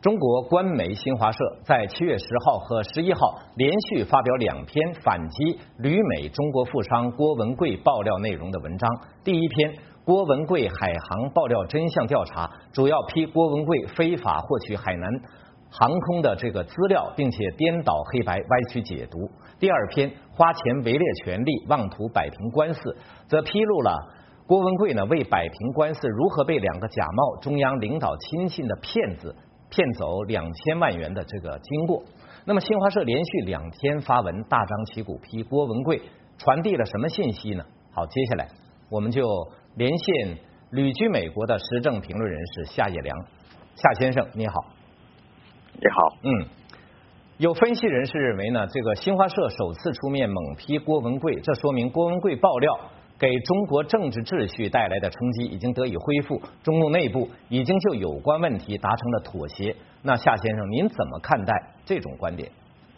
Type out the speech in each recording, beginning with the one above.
中国官媒新华社在7月10号和11号连续发表2篇反击旅美中国富商郭文贵爆料内容的文章。第一篇，郭文贵海航爆料真相调查，主要批郭文贵非法获取海南航空的这个资料，并且颠倒黑白、歪曲解读。第二篇，花钱围猎权力，妄图摆平官司，则披露了郭文贵呢为摆平官司，如何被2个假冒中央领导亲信的骗子骗走2000万元的这个经过。那么新华社连续2天发文大张旗鼓批郭文贵，传递了什么信息呢？好，接下来我们就连线旅居美国的时政评论人士夏业良。夏先生你好。 你好。 有分析人士认为呢，这个新华社首次出面猛批郭文贵，这说明郭文贵爆料给中国政治秩序带来的冲击已经得以恢复，中共内部已经就有关问题达成了妥协。那夏先生您怎么看待这种观点？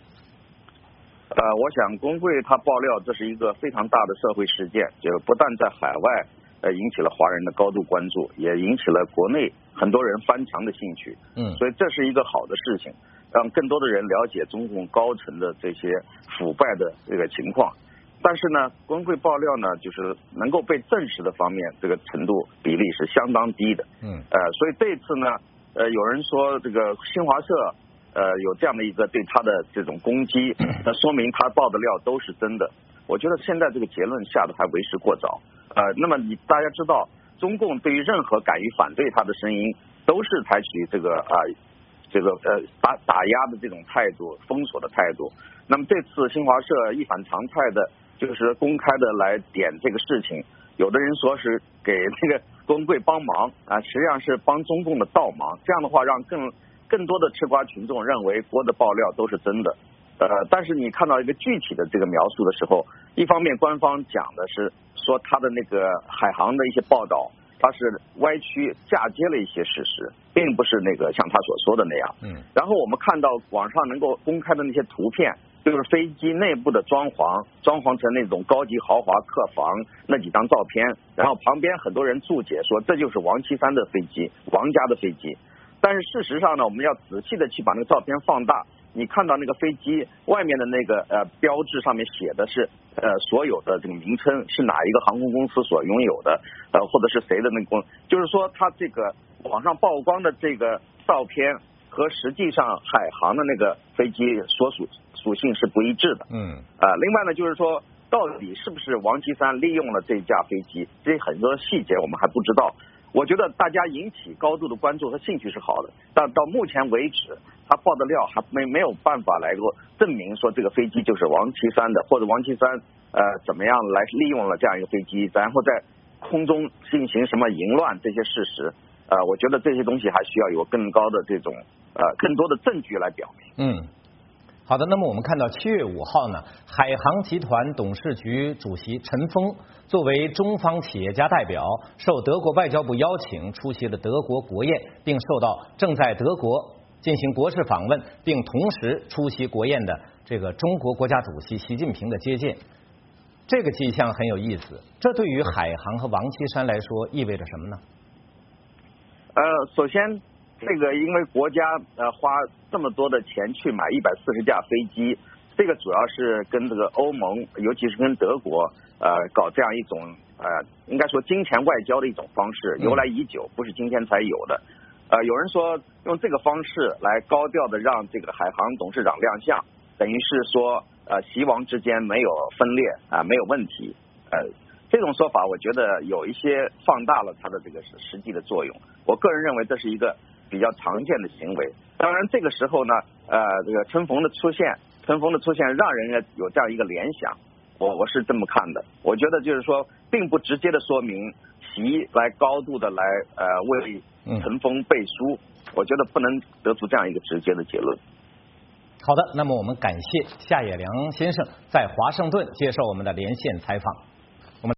我想郭文贵他爆料这是一个非常大的社会事件，就不但在海外引起了华人的高度关注，也引起了国内很多人翻墙的兴趣。所以这是一个好的事情，让更多的人了解中共高层的这些腐败的这个情况。但是呢，郭文贵爆料呢，就是能够被证实的方面，这个程度比例是相当低的。所以这一次呢，有人说这个新华社有这样的一个对他的这种攻击，那说明他爆的料都是真的。我觉得现在这个结论下的还为时过早。那么大家知道，中共对于任何敢于反对他的声音，都是采取这个打压的这种态度，封锁的态度。那么这次新华社一反常态的，就是公开的来点这个事情，有的人说是给这个郭文贵帮忙实际上是帮中共的倒忙。这样的话，让更多的吃瓜群众认为郭的爆料都是真的。但是你看到一个具体的这个描述的时候，一方面官方讲的是说他的那个海航的一些报道，他是歪曲嫁接了一些事实，并不是那个像他所说的那样。然后我们看到网上能够公开的那些图片，就是飞机内部的装潢成那种高级豪华客房那几张照片，然后旁边很多人注解说这就是王岐山的飞机，王家的飞机。但是事实上呢，我们要仔细的去把那个照片放大，你看到那个飞机外面的那个标志上面写的是所有的这个名称是哪一个航空公司所拥有的，或者是谁的那个就是说它这个网上曝光的这个照片和实际上海航的那个飞机所属性是不一致的。另外呢，就是说到底是不是王岐山利用了这架飞机，这些很多细节我们还不知道。我觉得大家引起高度的关注和兴趣是好的，但到目前为止，他爆的料还没有办法来够证明说这个飞机就是王岐山的，或者王岐山怎么样来利用了这样一个飞机，然后在空中进行什么淫乱这些事实。我觉得这些东西还需要有更高的这种更多的证据来表明。 好的，那么我们看到7月5号呢，海航集团董事局主席陈峰作为中方企业家代表，受德国外交部邀请出席了德国国宴，并受到正在德国进行国事访问，并同时出席国宴的这个中国国家主席习近平的接见。这个迹象很有意思，这对于海航和王岐山来说意味着什么呢？ 首先这个因为国家花这么多的钱去买140架飞机，这个主要是跟这个欧盟，尤其是跟德国搞这样一种应该说金钱外交的一种方式，由来已久，不是今天才有的。有人说用这个方式来高调的让这个海航董事长亮相，等于是说习王之间没有分裂没有问题。这种说法我觉得有一些放大了它的这个实际的作用。我个人认为这是一个比较常见的行为。当然这个时候呢这个陈峰的出现让人有这样一个联想，我是这么看的。我觉得就是说并不直接的说明习来高度的来为陈峰背书，我觉得不能得出这样一个直接的结论。 好的，那么我们感谢夏业良先生在华盛顿接受我们的连线采访。